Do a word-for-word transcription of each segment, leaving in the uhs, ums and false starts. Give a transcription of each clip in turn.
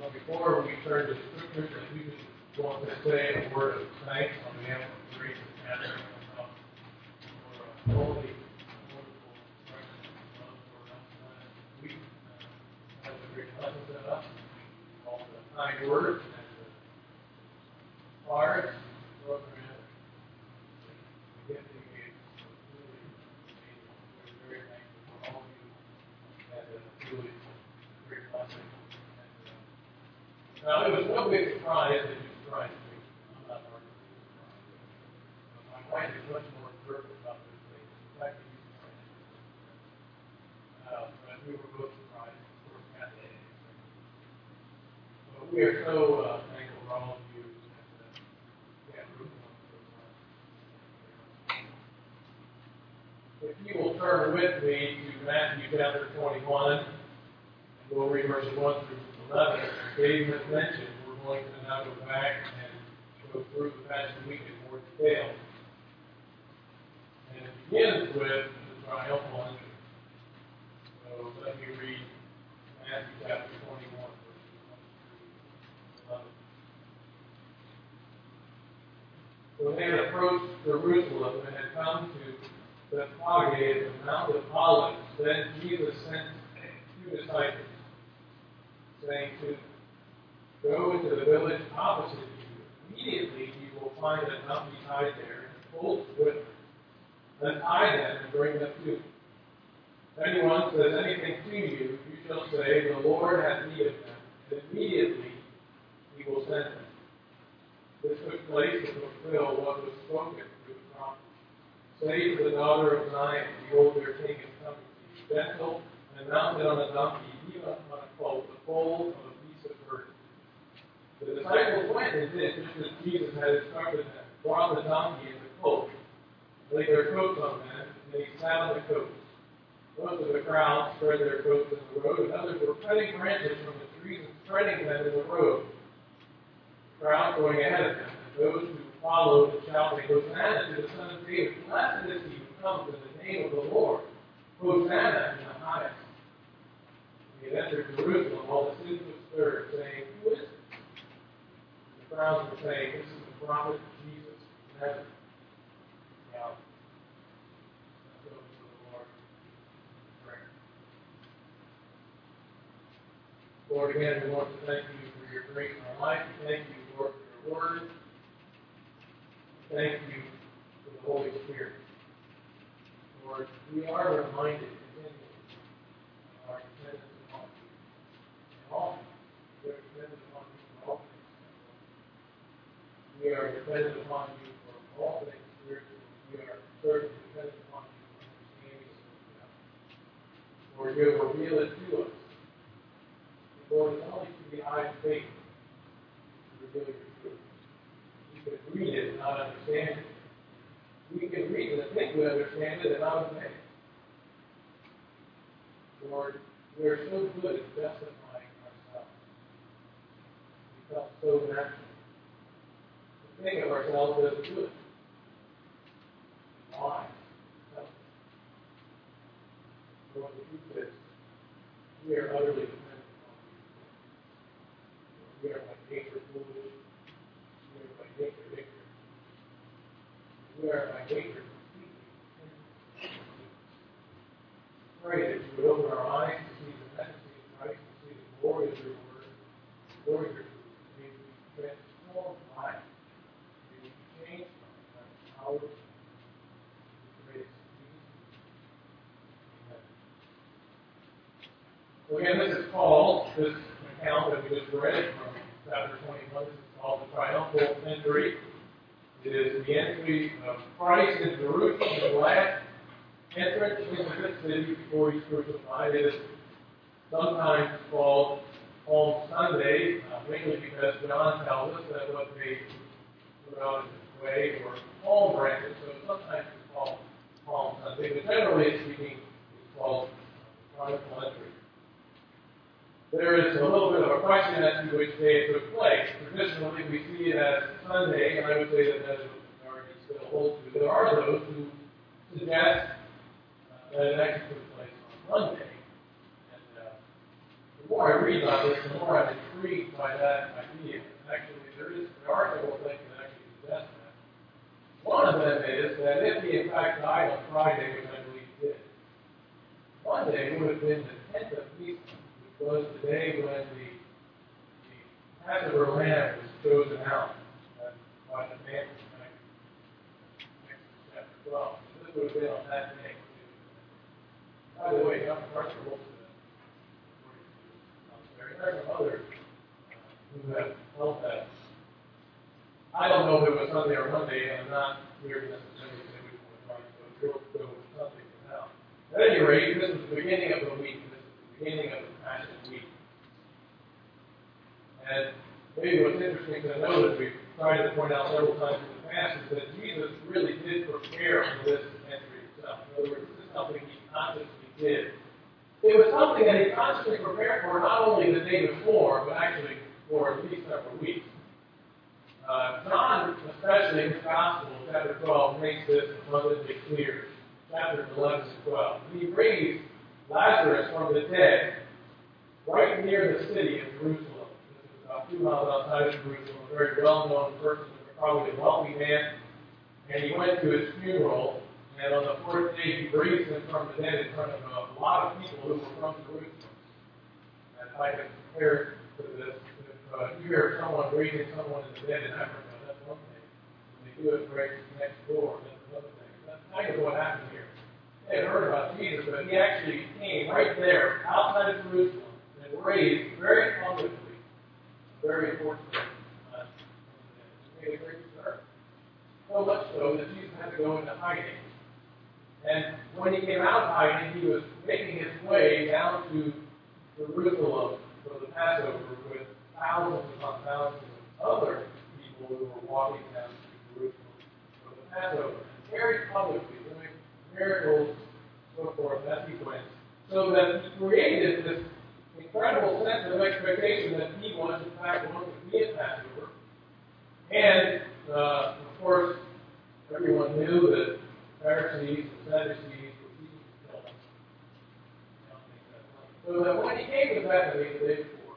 So before we turn to scriptures, if we just want to say a word of thanks on behalf of Grace and Catherine for a holy, wonderful expression of love for us last week. Uh, that was a great lesson set up. All the kind words and the cards, program. The gift they gave us was really amazing. We're very thankful for all of you. And uh, really a great blessing. Now, it was no big surprise that you surprised me. I'm not arguing with surprise. But my wife is much more observant about this thing. In fact, you surprised me. Uh, but we were both surprised, of course, at the end. But we are so uh, thankful for all of you. And, uh, yeah, Ruth wants to uh, if you will turn with me to Matthew chapter twenty-one, and we'll read verses one through eleven. Dave has mentioned we're going to now go back and go through the past week in more detail. And it begins with the triumphal entry. So let me read Matthew chapter twenty-one, verses one through eleven. When they had approached Jerusalem and had come to Bethphage at the Mount of Olives, then Jesus sent two disciples, saying to them, "Go into the village opposite you. Immediately you will find a donkey tied there, and colts with her. Untie them and bring them to me. If anyone says anything to you, you shall say, 'The Lord hath need of them,' and immediately he will send them." This took place to fulfill what was spoken through the prophet. "Say to the daughter of Zion, Behold, your king is coming to you, gentle and mounted on a donkey, even on a colt, the foal of a beast of burden." The disciples went and did just as Jesus had instructed them, brought the donkey and the colt, laid their coats on them, and he sat on the coats. Most of the crowd spread their coats in the road, and others were cutting branches from the trees and spreading them in the road. The crowd going ahead of them, and those who followed shouting, "Hosanna to the Son of David! Blessed is he who comes in the name of the Lord! Hosanna in the highest!" When he had entered Jerusalem, all the city was stirred, saying, "Who is it?" The crowds were saying, "This is the prophet Jesus of Nazareth." Now, let's go to the Lord in prayer. Lord, again, we want to thank you for your grace in our life. Thank you, Lord, for your word. Thank you for the Holy Spirit. Lord, we are reminded continually of our dependence upon you. And all we are dependent upon you for all things. We are dependent upon you for all things spiritual. We are certainly dependent upon you for understanding of God. Lord, you have revealed it to us. And Lord, it's only through the eye of faith to reveal your truth. We can read it and not understand it. We can read it and think we understand it and not obey it. Lord, we are so good at justifying ourselves. We felt so natural. We think of ourselves as good. Why? Lord, the truth is, we are utterly dependent on you. We are by nature foolish. We are by nature ignorant. We are by nature completely independent. Pray that you would open our eyes to see the majesty of Christ, to see the glory of your word, the glory of your truth. May we be transformed by it. May we be changed by the power of the grace of Jesus. Amen. So again, this is called, this account that we just read from chapter twenty-one, this is called the triumphal entry. It is the entry of Christ in Jerusalem, the last entrance into the city before he's crucified. It is sometimes called Palm Sunday, uh, mainly because John tells us that what they put out in this way were palm branches, so sometimes it's called Palm Sunday, but generally speaking, it's called triumphal entry. There is a little bit of a question as to which day it took place. Traditionally, we see it as Sunday, and I would say that that is what the majority still holds to. There are those who suggest uh, that it actually took place on Monday. And uh, the more I read about this, the more I'm intrigued intrigued by that idea. Actually, there is there are several things that actually suggest that. One of them is that if he in fact died on Friday, which I believe he did, Monday would have been the tenth of Nisan, which was the day when the, the Passover lamb was chosen out uh, by the man from Exodus chapter twelve. So this would have been on that day. By the way, Doctor Parker holds the there are some others uh, who have held that. I don't know if it was Sunday or Monday, and I'm not here necessarily to say which one was right, so we'll go with something for now. At any rate, this is the beginning of the week. This is the beginning of the Passion Week. And maybe what's interesting to note, as we've tried to point out several times in the past, is that Jesus really did prepare for this entry himself. In other words, this is something he consciously did. It was something that he consciously prepared for not only the day before, but actually for at least several weeks. Uh, John, especially in his Gospel, chapter twelve, makes this abundantly clear. Chapters eleven and twelve. He raised Lazarus from the dead right near the city of Jerusalem. This is about two miles outside of Jerusalem. A very well-known person, probably a wealthy man. And he went to his funeral. And on the fourth day, he raised him from the dead in front of a lot of people who were from Jerusalem. And if I can compare to this, if uh, you hear someone raising someone in the dead in Africa, that's one thing. When they do it right next door, that's another thing. That's kind of what happened here. They had heard about Jesus, but he actually came right there, outside of Jerusalem, and raised very publicly, very importantly, uh, he made a great start. So much so that Jesus had to go into hiding. And when he came out of hiding, he was making his way down to Jerusalem for the Passover with thousands upon thousands of other people who were walking down to Jerusalem for the Passover. And very publicly doing miracles, so forth, as he went. So that he created this incredible sense of expectation that he was, in fact, going to be at Passover. And, uh, of course, everyone knew that Pharisees and Sadducees were seeking to kill him. So that when he came to Bethany the day before,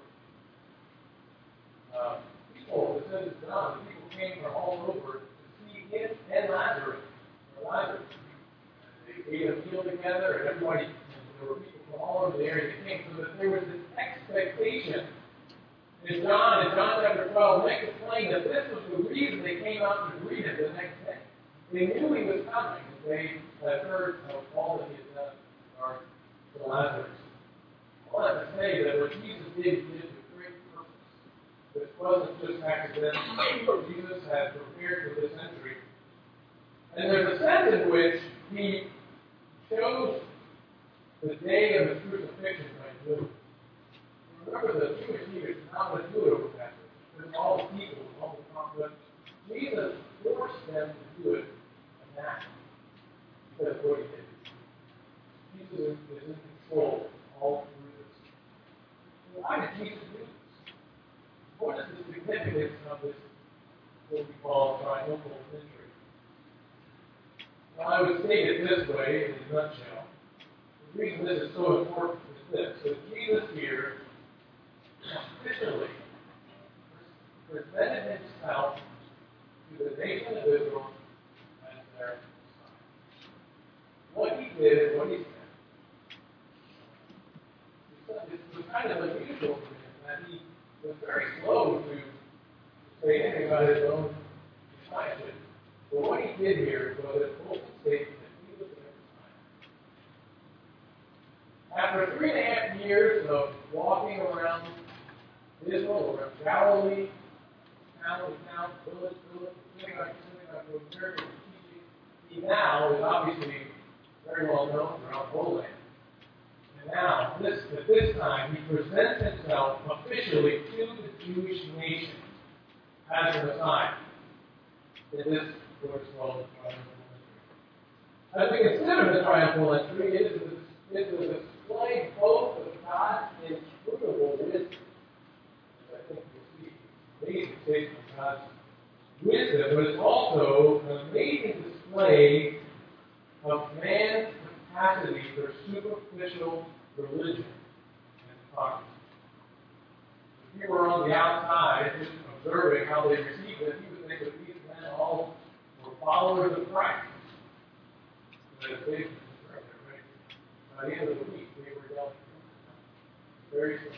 uh, people, it says in John, the people came from all over to see him and Lazarus. Or Lazarus. They ate a meal together, and everybody, and there were people from all over the area that came, so that there was this expectation. And John, in John chapter twelve, makes it plain that this was the reason they came out to greet him the next day. They knew he was coming. They had heard of all that he had done for Lazarus. All that to say that what Jesus did, he did with great purpose. This wasn't just accidental. Jesus had prepared for this entry. And there's a sense in which he chose the day of his crucifixion by doing it. Remember, the Jewish leaders did not want to do it over Passover. There's all the people, all the conflict. Jesus forced them to do it now. That's what he did. Jesus is in control all through this. Why did Jesus do this? What is the significance of this, what we call triumphal entry? Well, I would state it this way, in a nutshell. The reason this is so important is this: that Jesus here officially presented himself to the nation of Israel as their Messiah. What he did and what he said, it was kind of unusual for him that he was very slow to say anything about his own Messiahship. But what he did here was an open statement that he was their Messiah. After three and a half years of walking around Israel, around Galilee, town to town, village to village, synagogue to synagogue, doing miracles and teaching, he now is obviously very well known throughout the whole land. And now, this, at this time, he presents himself officially to the Jewish nation as the Messiah. In this, of course, called the triumphal entry. As we consider the triumphal entry, it is a, it is a display both of God's inscrutable wisdom. I think you'll see amazing statement of God's wisdom, but it's also an amazing display of man's capacity for superficial religion and hypocrisy. you were on the outside, just observing how they received it, you would think that these men all were followers of Christ. That they, by the end of the week, they were yelling, very same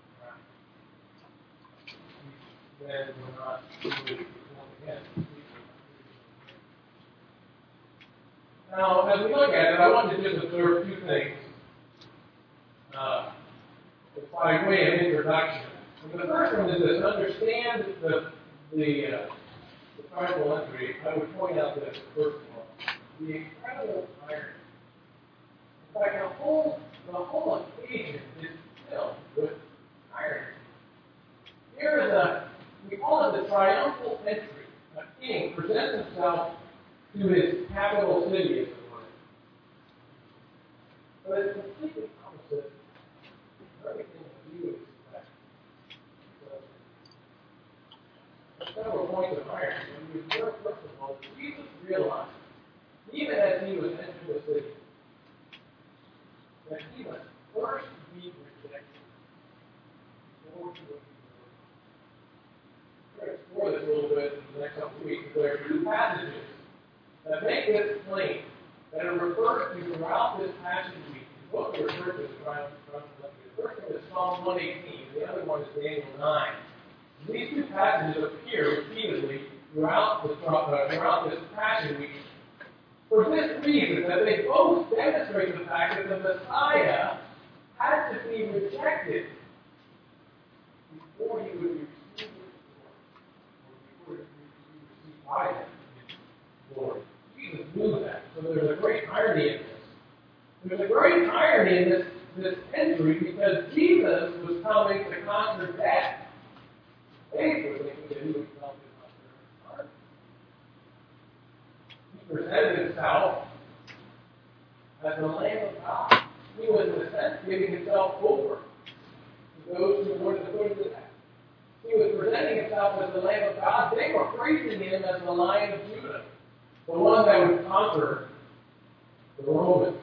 Christ. These men were not really born again. Now, as we look at it, I want to just observe two things uh, by way of introduction. And the first one is this: understand the the, uh, the triumphal entry. I would point out this first of all, the incredible irony. In fact, the whole the whole occasion is filled with irony. Here is a we call it the triumphal entry. A king presents himself to his capital city, as it were. But it's completely opposite of everything that you would expect. So, several points of irony. When we observe, first of all, that Jesus realized, even as he was entering the city, that he must first be rejected before he would be We're going to explore this a little bit in the next couple of weeks. There are two passages that make this plain, that are referred to throughout this passage week. Both are referred to as triumphal entry. The first one is Psalm one eighteen, the other one is Daniel nine. These two passages appear repeatedly throughout, the, uh, throughout this passage week for this reason, that they both demonstrate the fact that the Messiah had to be rejected before he would be received or before he would be received by him in glory. Jesus knew that. So there's a great irony in this. There's a great irony in this, this entry because Jesus was coming to conquer death. They were thinking that he would come to conquer heart. He presented himself as the Lamb of God. He was, in a sense, giving himself over to those who wanted to put him to death. He was presenting himself as the Lamb of God. They were praising him as the Lion of Judah, the one that would conquer the Romans.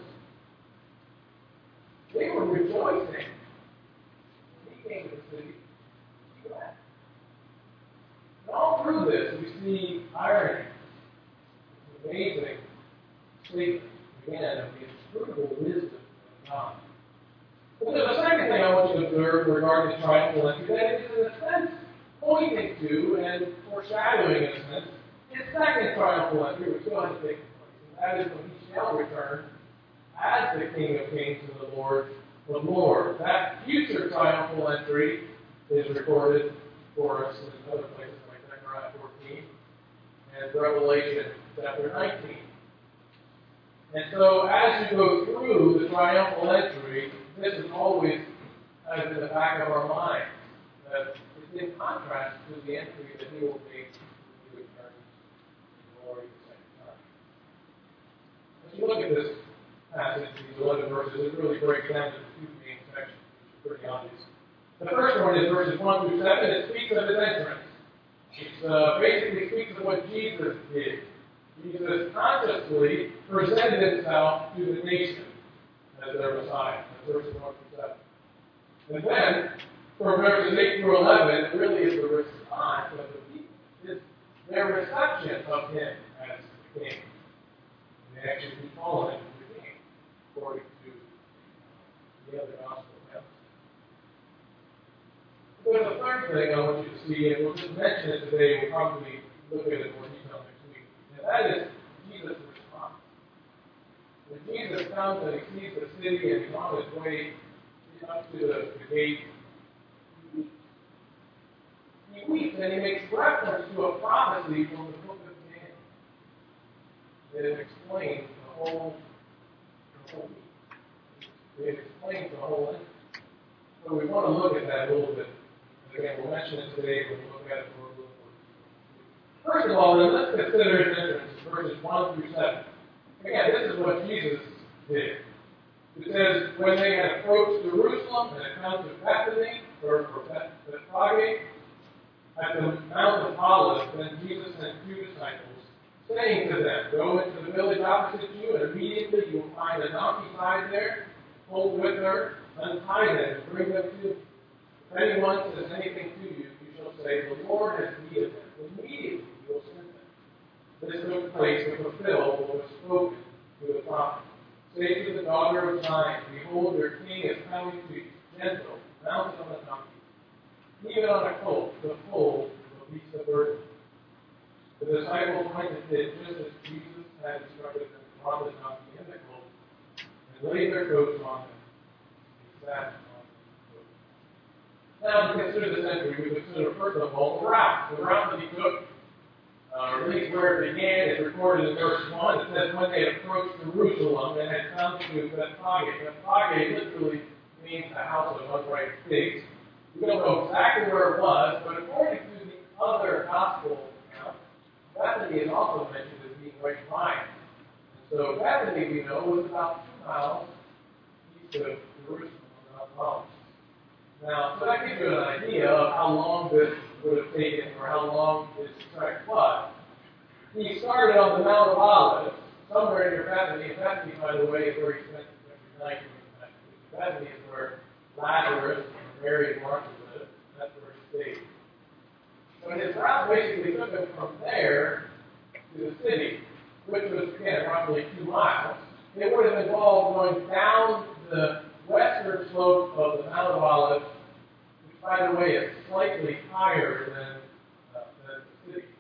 They were rejoicing. When he came to the city, he left. And all through this, we see irony, amazing statement, again, of the inscrutable wisdom of God. But there's a second thing I want you to observe regarding the triumphal entry, that it is, in a sense, pointing to and foreshadowing, in a sense, his second triumphal entry, which still has taken place, and that is when he shall return as the King of Kings and the Lord of Lords. That future triumphal entry is recorded for us in other places like Zechariah fourteen and Revelation chapter nineteen. And so as you go through the triumphal entry, this is always kind of in the back of our mind, that it's in contrast to the entry that he will make when he returns in glory the second time. As you look at this passage, these eleven verses, it really breaks down into two main sections, which are pretty obvious. The first one is verses one through seven. It speaks of his entrance. It uh, basically speaks of what Jesus did. Jesus consciously presented himself to the nation as their Messiah. That's verses one through seven. And then, from verses eight through eleven, it really is the response of the people. It's their reception of him as the king. And they actually keep calling him the king, according to the other gospel accounts. There's a third thing I want you to see, and we'll just mention it today. We'll probably look at it in more detail next week. And that is Jesus' response. When Jesus comes and he sees the city and he's on his way up to the, the gate, he weeps. He weeps and he makes reference to a prophecy from the book of Daniel. It explains the whole, the whole week. It explains the whole thing. So we want to look at that a little bit. Again, we'll mention it today, but we'll look at it for a little bit. First of all, then, let's consider his entrance, verses one through seven. Again, this is what Jesus did. It says, when they had approached Jerusalem and had come to Bethany, or, or Bethphage, at the Mount of Olives, then Jesus sent two disciples, saying to them, go into the village opposite you, and immediately you will find a donkey tied there, hold with her, untie them, and bring them to me. If anyone says anything to you, you shall say, the Lord has need of them. Immediately you will send them. This took place to fulfill what was spoken through the prophet. Say to the daughter of Zion, behold, your king is coming to you, gentle, mounted on a donkey, even on a colt, the foal of a beast of burden. The disciples went and did just as Jesus had instructed them, and brought the donkey and the colt, and laid their coats on them, and sat on the coat. Now, to consider this entry, we consider, first of all, the route. The route that he took, uh, or at least where it began, is recorded in verse one. It says, when they approached Jerusalem and had come to Bethphage. Bethphage literally means the house of upright pigs. We don't know exactly where it was, but according to the other gospel accounts, Bethany is also mentioned as being right by. And so Bethany, we know, was about two miles east of Jerusalem on Mount Olives. Now, so that gives you an idea of how long this would have taken, or how long this trek was. He started on the Mount of Olives, somewhere near Bethany. And Bethany, by the way, is where he spent every night. Bethany is where Lazarus and Mary and Martha lived. That's where he stayed. So his route basically took him from there to the city, which was, again, roughly two miles. It would have involved going down the western slope of the Mount of Olives, which, by the way, is slightly higher than, uh, than the city.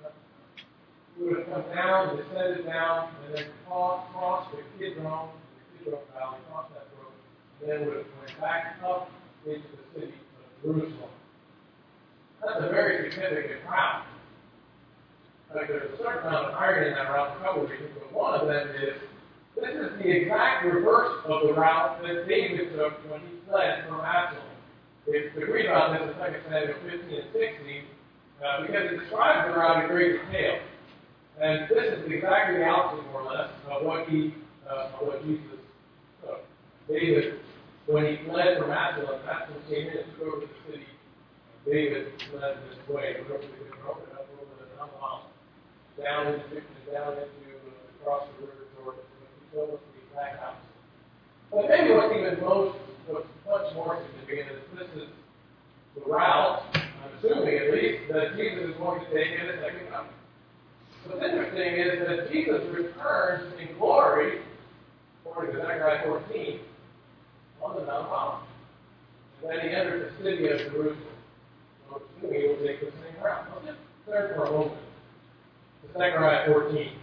We would have come down, descended down, and then crossed, crossed the Kidron, the Kidron Valley, crossed that road, and then would have went back up into the city of Jerusalem. That's a very significant route. Like, there's a certain amount of irony in that route for a couple of reasons, but one of them is this is the exact reverse of the route that David took when he fled from Absalom. If we read about this in Second Samuel fifteen and sixteen, uh, because it describes the route in great detail. And this is exactly the opposite, more or less, of what he, uh, of what Jesus took. David, when he fled from Absalom, Absalom came in and took over the city. David fled this way, over the Kidron, up over the Mount of Olives, down into, down into uh, across the river Jordan. He told us the exact opposite. But maybe what's even most, what's much more significant is this is the route, I'm assuming at least, that Jesus is going to take in his second coming. What's interesting is that Jesus returns in glory, according to Zechariah fourteen, on the Mount of Olives. And then he enters the city of Jerusalem. So I'm assuming he will take the same route. Let's just turn for a moment to Zechariah fourteen.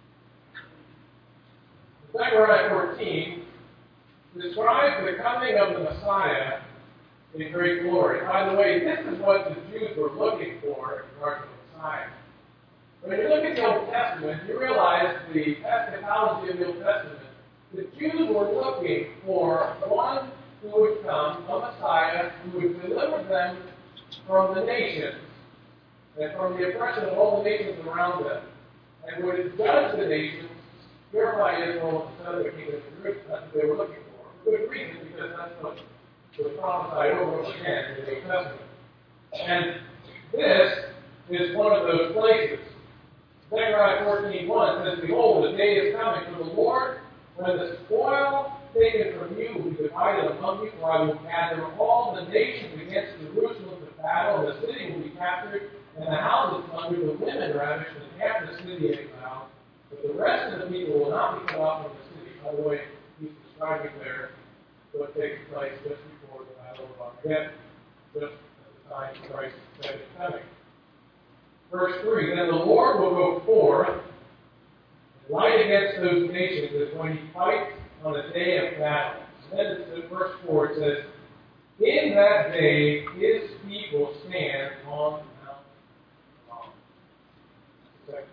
Zechariah fourteen describes the coming of the Messiah in great glory. By the way, this is what the Jews were looking for in regards to the Messiah. When you look at the Old Testament, you realize the eschatology of the Old Testament. The Jews were looking for one who would come, a Messiah, who would deliver them from the nations and from the oppression of all the nations around them, and would judge the nations, purify Israel, and set up a kingdom of Jerusalem. That's what they were looking for. For good reason, because that's what was prophesied over and over again in the Old Testament. And this is one of those places. Zechariah fourteen one says, behold, the day is coming for the Lord, when the spoil taken from you will be divided among you, for I will gather all the nations against Jerusalem to battle, and the city will be captured, and the houses plundered, the women ravished, and half the city exiled. But the rest of the people will not be cut off from the city. By the way, he's describing there what takes place just before the battle of Armageddon, just at the time of Christ's second coming. Verse three, then the Lord will go forth and fight against those nations as when he fights on the day of battle. And then in verse four it says, in that day his feet will stand on the Mount of Olives,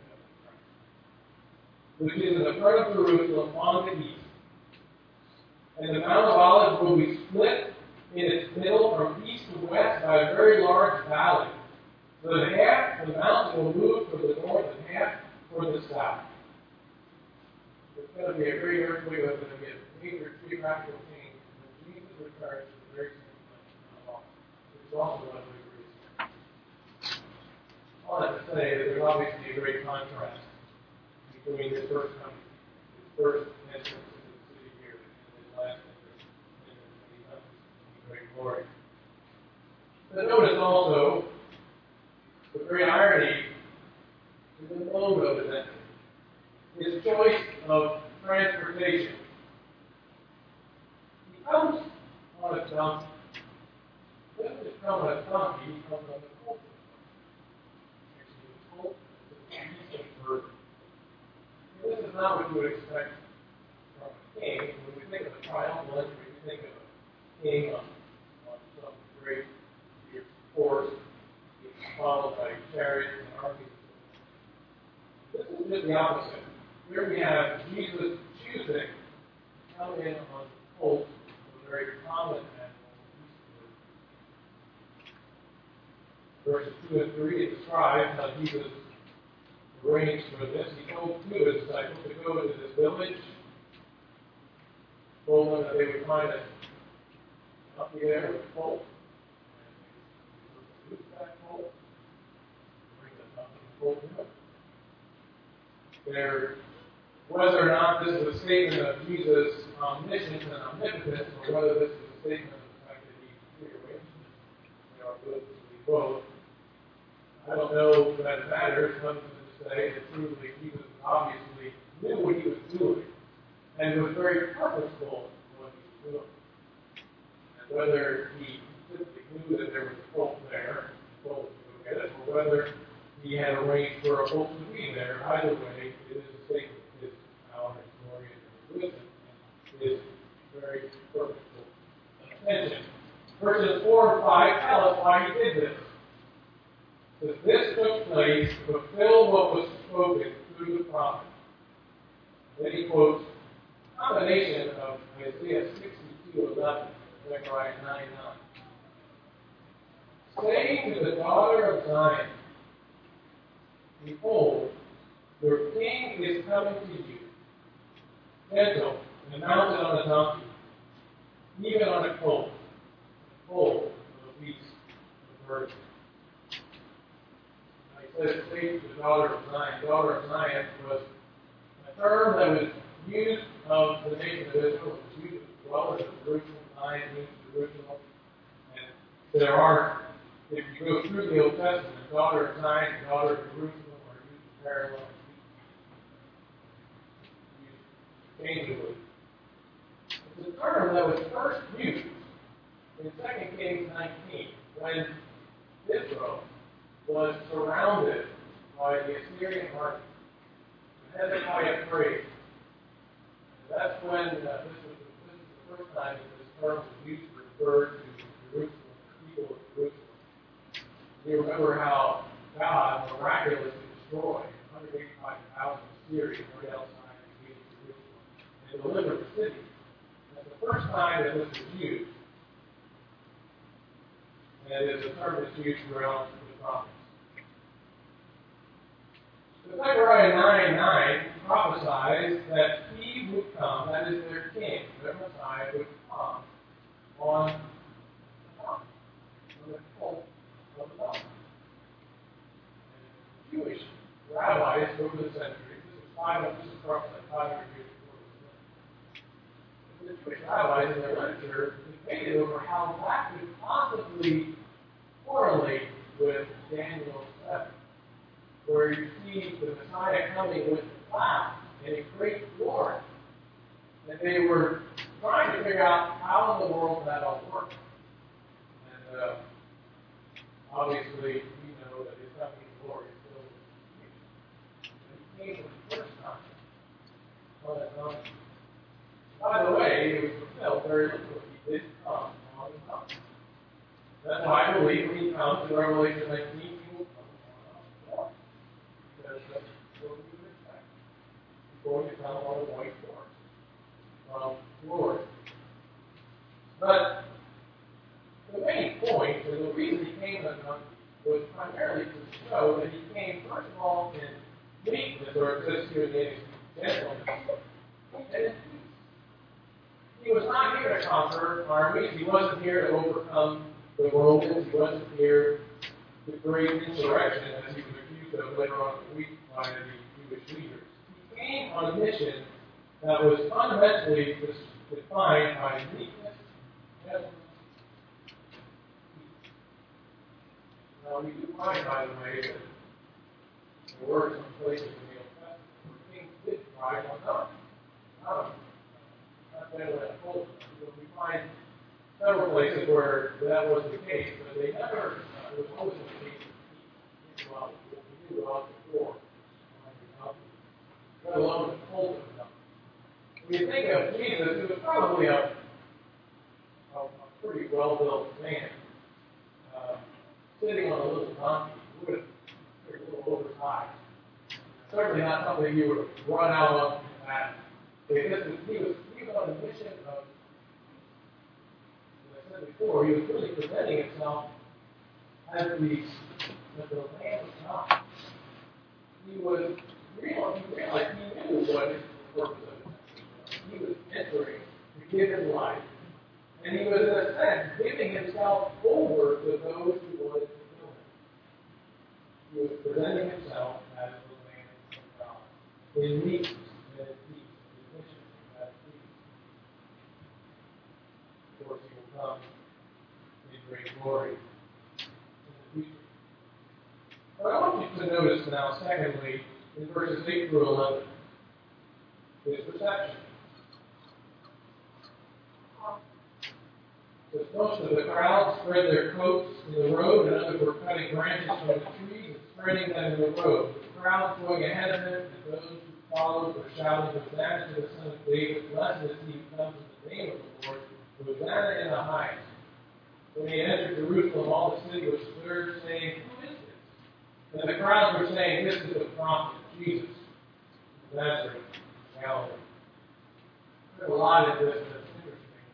which is in the front of Jerusalem on the east. And the Mount of Olives will be split in its middle from east to west by a very large valley. So that half of the mountain will move toward the north and half toward the south. It's going to be a great earthquake. It's going to be a major geographical change. When Jesus returns to the very same place in the law, which is also one of the reasons. All that to say that there's obviously a great contrast between his first coming, his first entrance into the city here, and his last entrance when he comes in great glory. But notice also the great irony is the mode of his entry. His choice of transportation. He comes on a donkey. He doesn't just come on a donkey, he comes on a colt. Actually, the colt is a decent bird. This is not what you would expect from a king. When we think of a triumphal entry, we think of a king on, on some great horse, being followed by chariots and armies. This is just the opposite. Here we have Jesus choosing to come in on the colt, a very common animal. Verses two and three describe how Jesus arranged for this. He told two of his disciples to go to this village, told them that they would find a donkey there with a colt, and they would use that colt, bring the donkey and colt to him. There, whether or not this is a statement of Jesus' omniscience and omnipotence, or whether this is a statement of the fact that he prearranged it, they are good to be both. I don't know that it matters, other than to say that truly Jesus obviously knew what he was doing, and it was very purposeful what he was doing. And whether he simply knew that there was a colt there, and told him to go get it, or whether he had arranged for a colt to be there, either way, it is a statement of his power, his glory, and his wisdom, and his very purposeful intention. Verses four and five tell us why he did this. That this took place to fulfill what was spoken through the prophet. Then he quotes a combination of Isaiah sixty-two eleven and Zechariah nine nine. Say to the daughter of Zion, behold, your king is coming to you, gentle and mounted on a donkey, even on a colt, the foal of a beast of burden. He says, say to the daughter of Zion. Daughter of Zion was a term that was used of the nation of Israel. It was used of dwellers of Jerusalem. Zion means Jerusalem. And there are, if you go through the Old Testament, daughter of Zion and daughter of Jerusalem are used parallel, used changeably. It's a term that was first used in Second Kings nineteen when Israel was surrounded by the Assyrian army. And Hezekiah prayed. And that's when uh, this, was, this is the first time that this term was used to refer to Jerusalem, the people of Jerusalem. You remember how God miraculously destroyed one hundred eighty-five thousand Assyrians right outside the gate of Jerusalem and delivered the city. That's the first time that this was used. And it is a term that's used throughout the prophets. So Zechariah nine nine prophesies that he would come, that is their king, their Messiah, would come on the donkey, on the colt of the donkey. And Jewish rabbis over the centuries, this is five this is prophesied five hundred years before this. The Jewish rabbis in their literature debated over how that could possibly correlate with Daniel seven, where you see the Messiah coming with the cloud in a great glory. And they were trying to figure out how in the world that all worked. And uh, obviously, we know that his coming in glory is still with the He came for the first time on that donkey. By the way, it was fulfilled very literally. He did come on the donkey. That's why I believe when he comes in Revelation nineteen, he will come on a horse. Because that's what we would expect. He's going to come on a white horse from glory. But the main point, and the reason he came on a donkey, was primarily to show that he came, first of all, in meekness, or it says here in the English, gentleness, and in peace. He was not here to conquer armies. He wasn't here to overcome the Romans. He wasn't here to bring insurrection, as he was accused of later on in the week by the Jewish leaders. He came on a mission that was fundamentally defined by meekness, gentleness, peace. Now, we do find, by the way, that there were some places in the Old Testament where kings did ride on donkeys. Not not generally a culture. We find several places where that was the case, but they never, uh, it was always the case of people out we knew about before, let alone the cult of them. When you think of Jesus, he was probably a, a, a pretty well-built man, uh, sitting on a little donkey, would have been a little oversized. Certainly not something you would run out on in battle. He was, he was on a mission of, as I said before, he was really presenting himself as the, as the Lamb of God. He was real, he realized he knew what his purpose of it. He was entering to give his life. And he was, in a sense, giving himself over to those who wanted to kill him. He was presenting himself as the Lamb of God. In meekness and in peace. In mission and in peace. Of course, he will come in great glory in the future. But I want you to notice now, secondly, in verses eight through eleven, his reception. Because most of the crowd spread their coats in the road, and others were cutting branches from the trees and spreading them in the road. The crowd going ahead of him, and those who followed were shouting, Hosanna to the Son of David, blessed is he who comes in the name of the Lord, Hosanna in the highest. When he entered Jerusalem, all the city was stirred, saying, Who is this? And the crowds were saying, This is the prophet, Jesus, of Nazareth, Galilee. There's a lot in this that's interesting.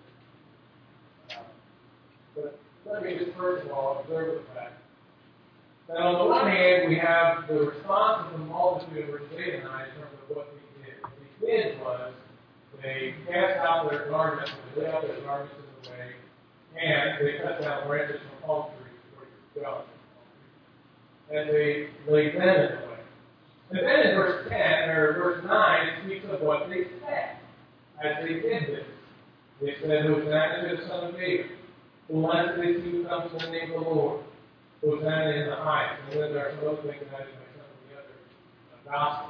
Uh, but let me just first of all observe the fact that on the one hand, we have the response of the multitude, verse eight and nine, in terms of what they did. What they did was they cast out their garments, and they laid out their garments in the way, and they cut down branches from palm trees, according to God. And they laid them in the way. And then in verse ten, or verse nine, it speaks of what they said as they did this. They said, Hosanna to the Son of David. Blessed is he who comes in the name of the Lord. Hosanna in the highest. And then there are some other things added by some of the other uh, gospels.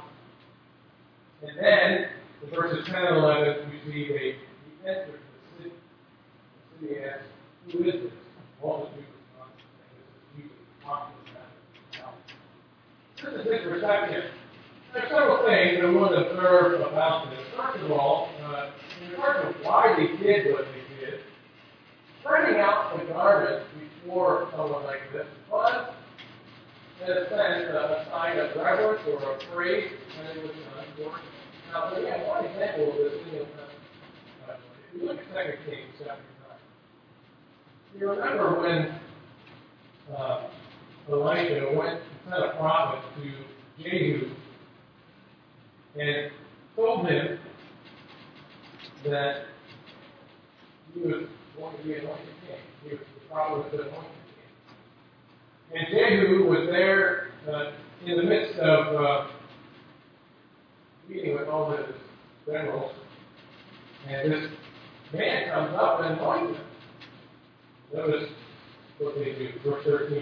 And then, in verses ten and eleven, we see they he entered the city. The city asks, Who is this? Multitude responds, This is Jesus, prophet of Nazareth. This is his reception. There are several things that we want to observe about this. First of all, uh, in regard to why they did what they did, spreading out the garments before someone like this was, in a sense, a sign of reverence or of praise when it was done for. Now, we have one example of this in the Old Testament. If you look at Second Kings chapter nine, you remember when uh, Elijah went and sent a prophet to Jehu and told him that he was going to be anointed king. He was the prophet was anointed king. And Jehu was there uh, in the midst of uh, meeting with all his generals, and this man comes up and anoints him. Notice what they do, verse thirteen.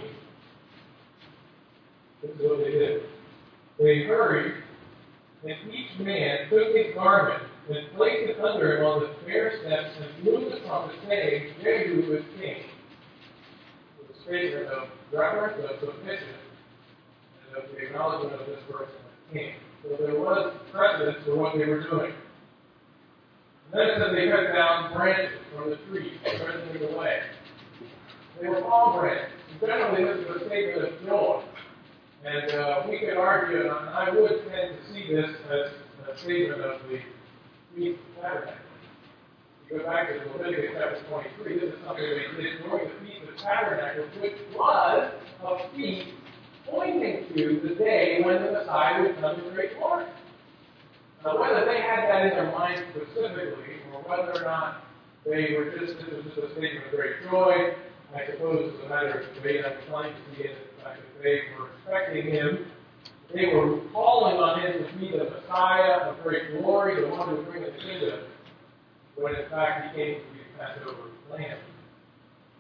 This is what they did. They hurried, and each man took his garment and placed it under him on the stair steps and blew the trumpet, saying, Jehu is king. It was a statement of reverence, of submission, and of the acknowledgement of this person as king. So there was precedence for what they were doing. And then it says they cut down branches from the trees, spreading them away. They were palm branches. And generally, this is a statement of joy. And uh, we could argue, and I would tend to see this as a statement of the Feast of Tabernacles. You go back to Leviticus chapter twenty-three, this is something they did during the Feast of Tabernacles, which was a feast pointing to the day when the Messiah would come in great glory. Now, whether they had that in their mind specifically, or whether or not they were just, this was just a statement of great joy, I suppose it's a matter of debate. I'm trying to see it in the fact that they were expecting him. They were calling on him to be the Messiah of great glory, the one who would bring the kingdom, when in fact he came to be the Passover lamb.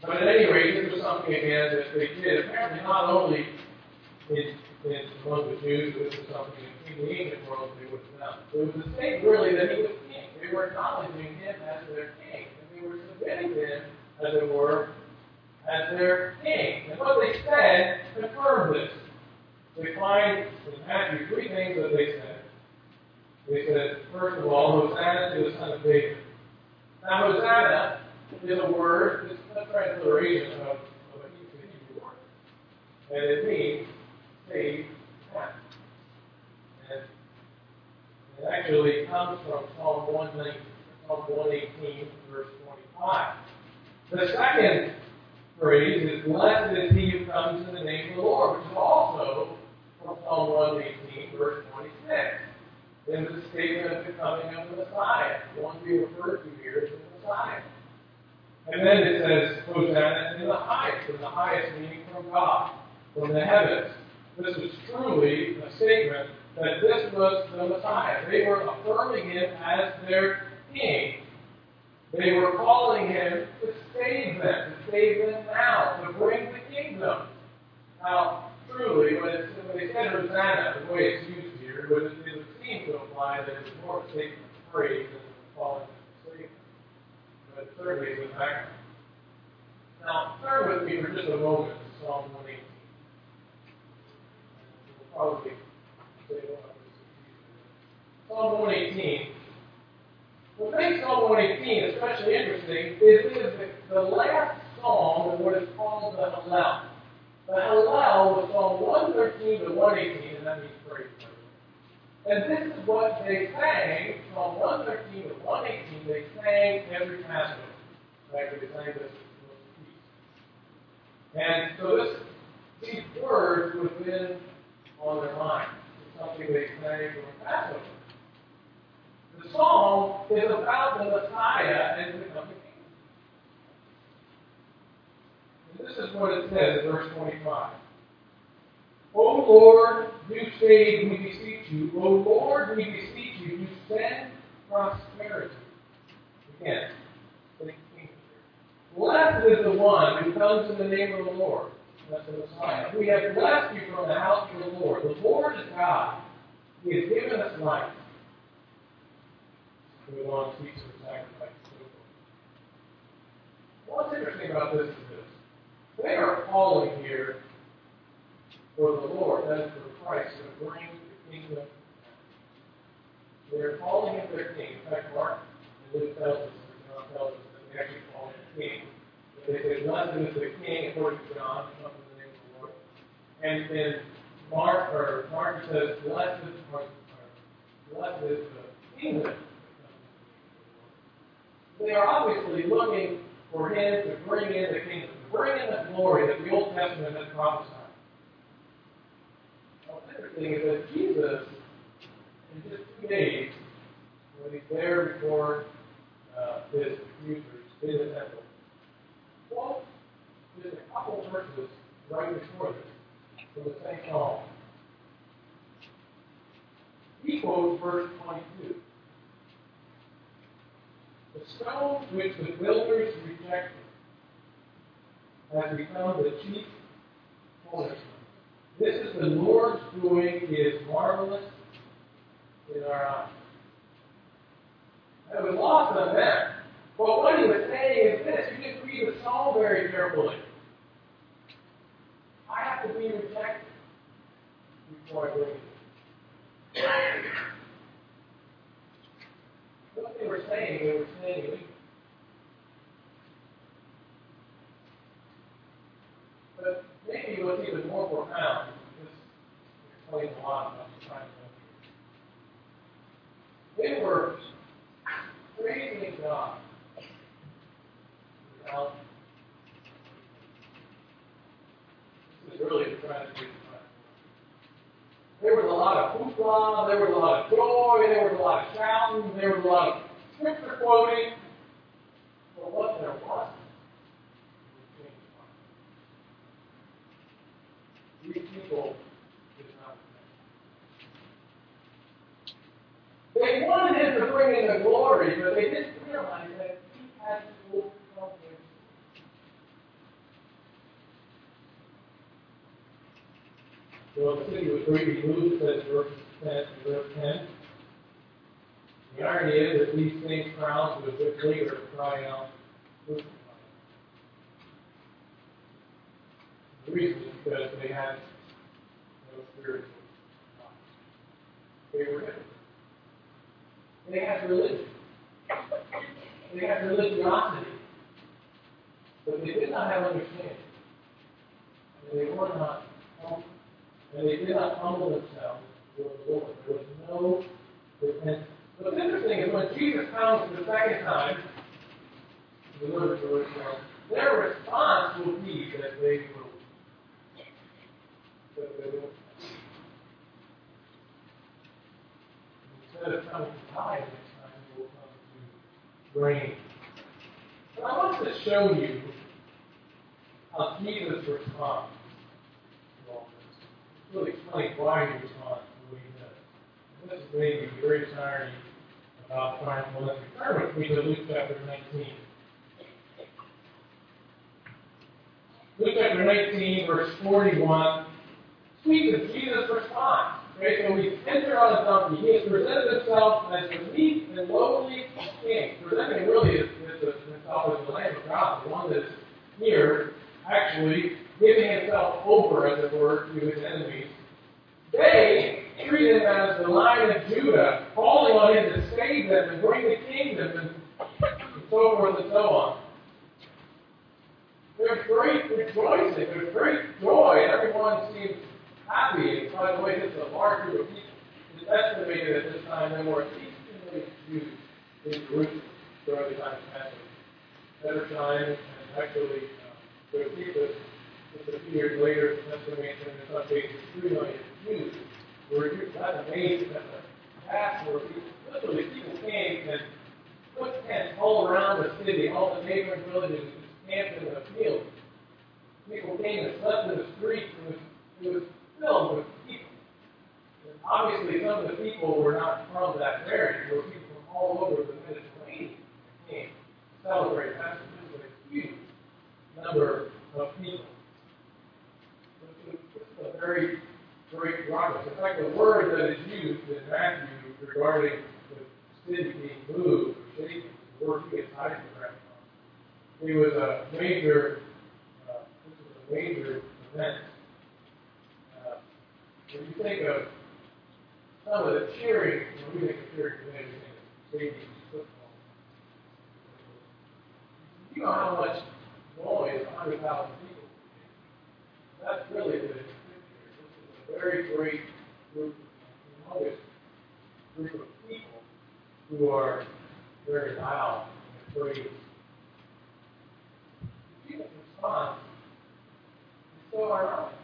But at any rate, this was something again that they did. Apparently, not only in, in among the Jews, this was something in the ancient world they would have done. It was a statement really that he was king. They were acknowledging him as their king, and they were submitting him, as it were, as their king. And what they said confirmed this. We find in Matthew three things that they said. They said, first of all, Hosanna to the Son of David. Now, Hosanna is a word, it's a transliteration of, of a Hebrew word. And it means save now. And it actually comes from Psalm one eighteen, verse twenty-five. The second phrase is, blessed is he who comes in the name of the Lord, which is also from Psalm one eighteen, verse twenty-six. In the statement of the coming of the Messiah. The one being referred to here is the Messiah. And then it says, Hosanna in the highest, in the highest meaning from God, from the heavens. This was truly a statement that this was the Messiah. They were affirming him as their king. They were calling him to save them, to save them now, to bring the kingdom. Now, truly, when, it's, when they said Hosanna, the way it's used here, it would, it would seem to imply that it was more a statement of praise than calling him to save them. But certainly it's a background. Now, turn with me for just a moment to Psalm one eighteen. We'll probably say what I'm Psalm one eighteen. What makes Psalm one eighteen especially interesting is it is the, the last psalm of what is called the Hallel. The Hallel was Psalm one thirteen to one eighteen, and that means praise. And this is what they sang, Psalm one thirteen to one eighteen, they sang every Passover. Actually, they sang this feast. And so this, these words would have been on their mind. It's something they sang for Passover. The psalm is about the Messiah and the coming kingdom. And this is what it says in verse twenty-five. O Lord, do save, we beseech you. O Lord, we beseech you, you send prosperity. Again, blessed is the one who comes in the name of the Lord. That's the Messiah. We have blessed you from the house of the Lord. The Lord is God. He has given us life. We want to teach the sacrifice. What's interesting about this is this. They are calling here for the Lord, that is for Christ, to bring the kingdom. They are calling him their king. In fact, Mark and Luke tells us, or John tells us, that they actually call him king. But they say, blessed is the king, according to John, who comes in the name of the Lord. And then Mark, or Mark says, blessed is, or, or, blessed is the kingdom. They are obviously looking for him to bring in the kingdom, to bring in the glory that the Old Testament has prophesied. What's interesting is that Jesus, in just two days, when he's there before uh, his accusers in the temple, quotes just a couple verses right before this from the same psalm. He quotes verse twenty-two. The stone which the builders rejected has become the chief cornerstone. This is the Lord's doing. It is marvelous in our eyes. It was lost on them. But what he was saying is this. You just read the psalm very carefully. I have to be rejected before I bring it. What they were saying, they were saying illegally. But maybe what's even more profound, this explains a lot about the time. They were praising God without. This is really the tragedy. There was a lot of hoopla, there was a lot of joy, there was a lot of shouting, there was a lot of scripture quoting. But what there wasn't was change. These people did not repent. They wanted him to bring in the glory, but they didn't realize that he had to overcome their sin. Well, the city was greatly moved, says verse ten, verse ten. The irony is that these same crowds would bit later cry out, crucify. The reason is because they had no spiritual life. They were hypocrites. They had religion. They had religiosity. But they did not have understanding. And they were not humble. And they did not humble themselves before the Lord. There was no repentance. What's interesting is when Jesus comes the second time to deliver Jerusalem, their response will be that they will. That they will. Instead of coming to die next time, they will come to reign. But I want to show you how Jesus responds to all this. It's really explain why he responds the way he does. And this is maybe the greatest irony about triumphal entry. Turn with me to Luke chapter nineteen. Luke chapter nineteen, verse forty-one. Speaks of Jesus' response. Okay, so he's entered on a donkey. He has presented himself as the meek and lowly king. Presenting really as, as the, himself as the Lamb of God, the one that's here, actually giving himself over, as it were, to his enemies. They treat him as the Lion of Judah, calling on him to save them and bring the kingdom, and, and so forth and so on. There's great rejoicing, there's great joy, and everyone seems happy. And by the way, this is a large group of people. It's estimated at this time there were at least two million Jews in Jerusalem during the time of Passover. Better time, and actually, uh, there's people, just a few years later, estimation in some cases, three million Jews were Jews. That's amazing. That's a vast number of people. Literally, people came and put tents all around the city, all the neighboring villages, just camped in the fields. People came and slept in the streets. It was, it was filled with people. And obviously, some of the people were not from that area. There were people from all over the Mediterranean that came to celebrate Passover. It was a huge number of people. This is a very great progress. In fact, the word that is used in Matthew regarding the city being moved or shaken is the word he gets hiding around. It was a major, uh, this was a major event. Uh, when you think of some of the cheering, when we think of cheering today, we think of stadiums, football. You know how much noise one hundred thousand people. That's really the picture. This is a very great group, humongous group of people who are very loud and praise. Jesus' response is so ironic.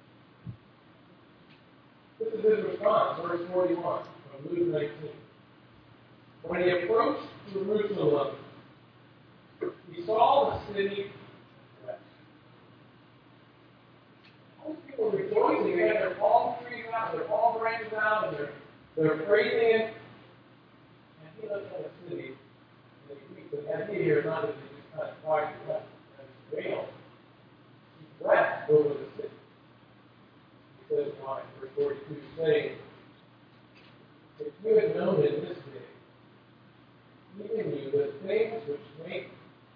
This is his response, verse forty-one of Luke nineteen. When he approached Jerusalem, he saw the city rest. All these people were rejoicing. They had their palm trees out, their palm branches out, and they're, they're praising him. And he looked at the city, and he weeps. And that here is not that he just kind of quiet and left and veiled. He wept over the city. He says, why? Verse forty-two, saying, if you had known in this day, even you, the things which make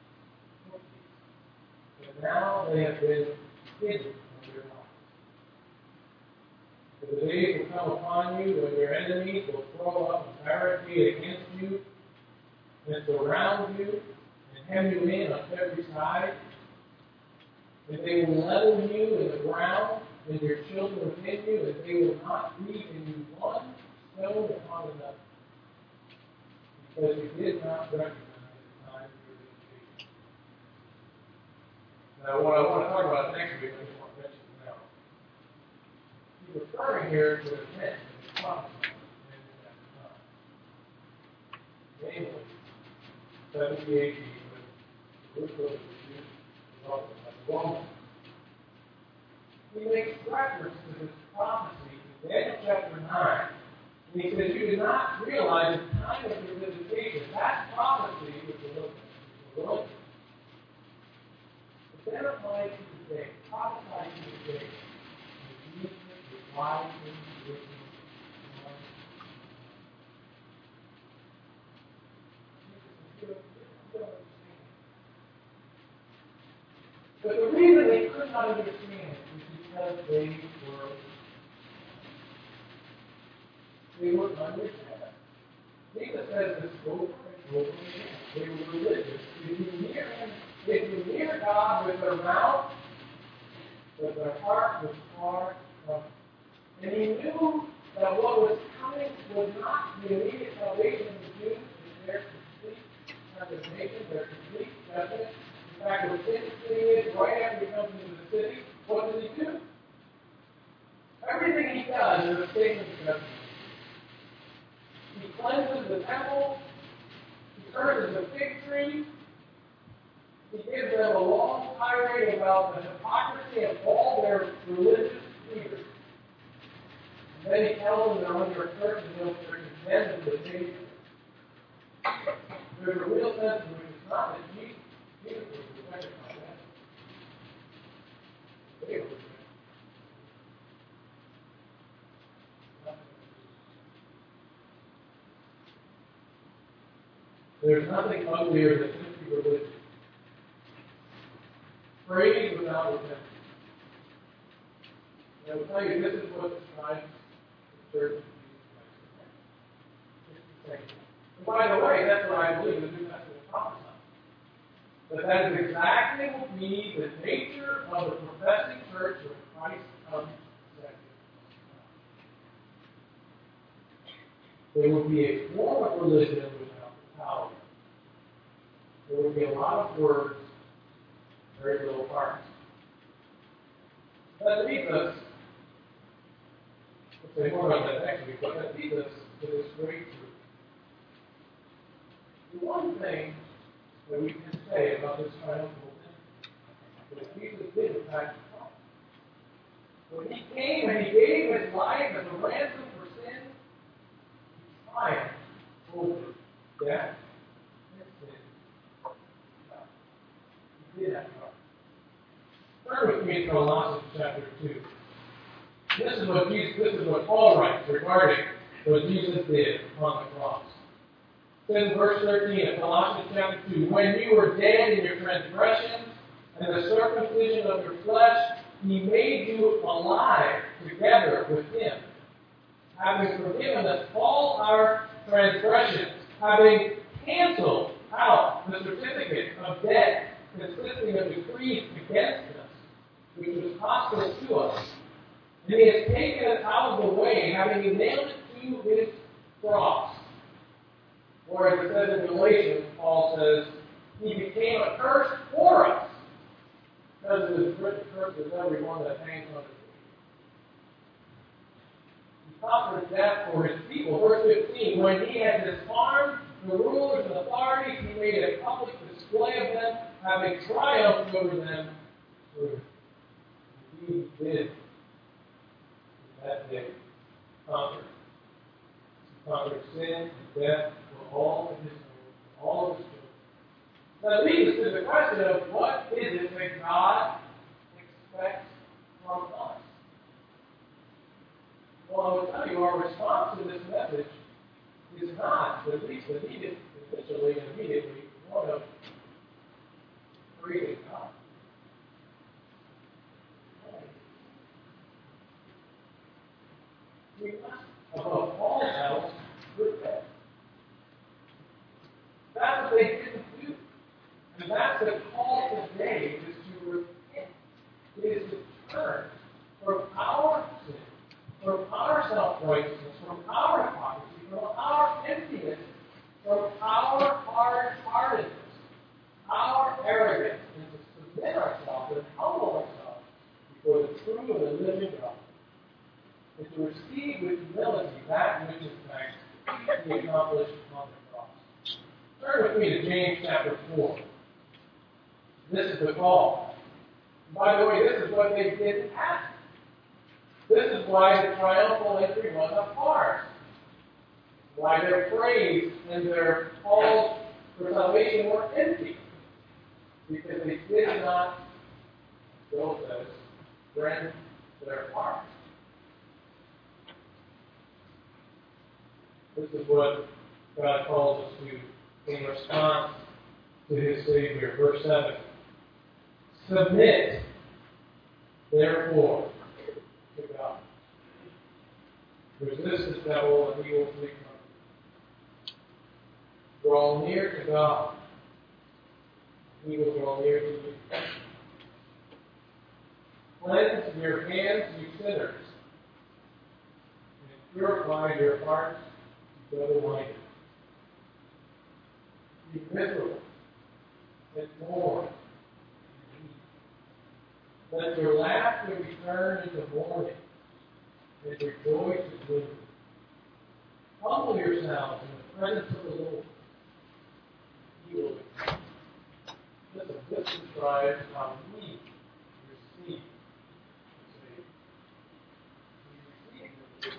but now they have been hidden from your eyes. For the days will come upon you when your enemies will throw up a barricade against you and surround you and hem you in on every side. And they will level you in the ground and your children within you, and they will not leave in you one stone upon another. Because you did not recognize the time for visitation. Now, what I want to talk about next week, I just want to mention it now. He's referring here to the event that was prophesied at that time. Namely, seventy A D, when Jerusalem was used as a woman. He makes reference to this prophecy in Daniel chapter nine. And he says, you did not realize the time of your visitation. That prophecy was fulfilled. But then applied to today, prophesied to today, and Jesus is why things are written. But the reason they could not understand is because they were they were understanding. Jesus says this over and over again. They were religious. If you near him, if you near God with their mouth, but their heart was far from him. And he knew that what was coming was not the immediate salvation of the Jews, but their complete condemnation, their complete judgment. In fact, within three years, right after he comes into the city, what does he do? Everything he does is a statement of judgment. He cleanses the temple. He curses the fig tree. He gives them a long tirade about the hypocrisy of all their religious leaders. And then he tells them they're under a curse and they're condemned to the Savior. There's a real sense in which it's not that Jesus, Jesus was rejected by them. They were rejected. There's nothing uglier than empty religion. Praise without repentance. And I will tell you, this is what describes the church of Jesus Christ. And by the way, that's what I believe the New Testament prophesies. That that is exactly what be the nature of the professing church when Christ comes second. There will be a form of religion without power. There will be a lot of words, very little heart. That leads us, we'll say more about that next week, but that leads us to this great truth. The one thing that we can say about this triumphal thing is that Jesus did in fact come. When he came and he gave his life as a ransom for sin, he triumphed over death and sin. He did that. Turn with me to Colossians chapter two. This is what Jesus, this is what Paul writes regarding what Jesus did on the cross. It says in verse thirteen of Colossians chapter two, when you were dead in your transgressions and the circumcision of your flesh, he made you alive together with him, having forgiven us all our transgressions, having canceled out the certificate of debt consisting of decrees against us, which was hostile to us. And he has taken it out of the way, having nailed it to his cross. Or as it says in Galatians, Paul says, he became a curse for us. Because it is written, curse is everyone that hangs on the tree. He conquered death for his people. Verse fifteen, when he had disarmed the rulers and authorities, he made a public display of them, having triumphed over them through. He did that day conquer. He conquered sin and death for all of his own, all of his children. That leads us to the question of what is it that God expects from us? Well, I will tell you, our response to this message is not, at least immediately, initially and immediately, one of praising God. We must, above all else, repent. That's what they didn't do. And that's the call today, is to repent. It is to turn from our sin, from our self-righteousness, from our hypocrisy, from our emptiness, from our hard-heartedness, our arrogance, and to submit ourselves and humble ourselves before the true and the living God, and to receive with humility that which is fact he accomplished on the cross. Turn with me to James chapter four. This is the call. By the way, this is what they did ask. This is why the triumphal entry was a farce. Why their praise and their calls for salvation were empty. Because they did not, Joel says, rend their hearts. This is what God calls us to in response to his Savior. Verse seven. Submit, therefore, to God. Resist the devil and he will flee from you. Draw near to God. He will draw near to you. Cleanse your hands, you sinners, and purify your hearts, you double-minded. Be miserable and mourn. Let your laughter be turned into mourning, and rejoice in gloom. Humble yourselves in the presence of the Lord. He will accept. Listen, this describes how we receive the Savior. We receive the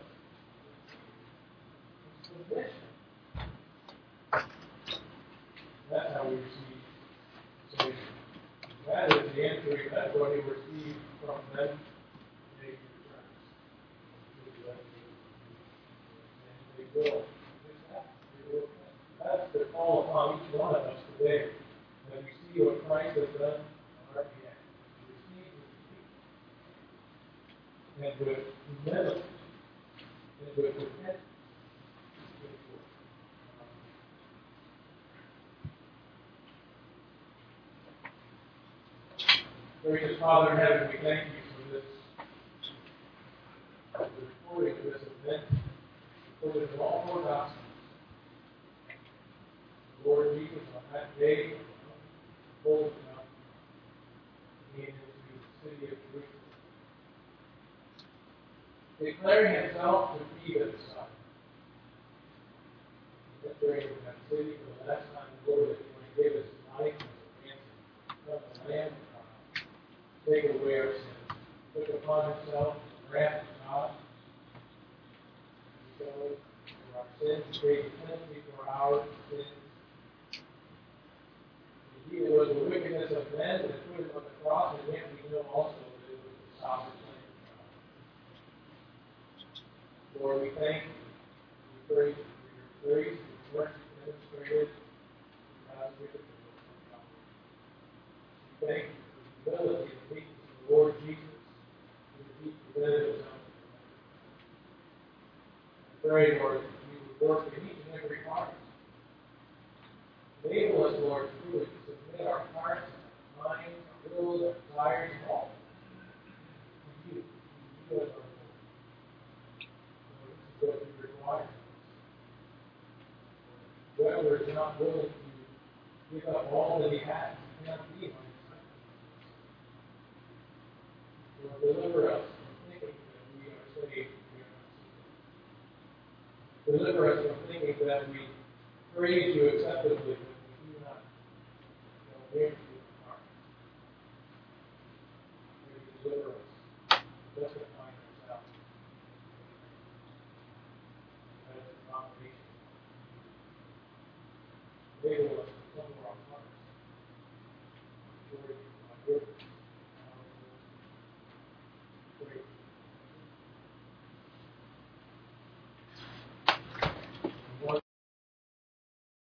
Savior. Submission. That's how we receive the Savior. That is the answer. That's what he received from them. They returns. And they will. They will. That's the call upon each one of us today. That we see what Christ has done on our behalf. We receive with faith. And with humility. And with repentance. Gracious Father in heaven, we thank you for this, for the recording of this event, for the all four gospels. The Lord Jesus, on that day, Holy Mountain, came into the city of Jerusalem, declaring himself to be the Messiah. Entering that city for the last time, the Lord, that you might give us life as a ransom from the Lamb of God. Take away our sins, took upon himself the wrath of God, and so for our sins, created penalty for our sins. He was the wickedness of men that put him on the cross, and yet we know also that it was the sovereign plan of God. Lord, we thank you. We praise you for your grace and mercy demonstrated in God's wickedness on Calvary. We thank you for the humility and meekness of the Lord Jesus, who he presented himself to us. I pray, Lord, that you would work in each and every heart. Enable us, Lord, truly to submit our hearts, our minds, our wills, our desires, and all to you. To you as our Lord. Lord, this is what you require. Whoever is not willing to give up all that he has cannot be my disciple. Lord, deliver us from thinking that we are saved and we are not saved. Deliver us from thinking that we praise you acceptably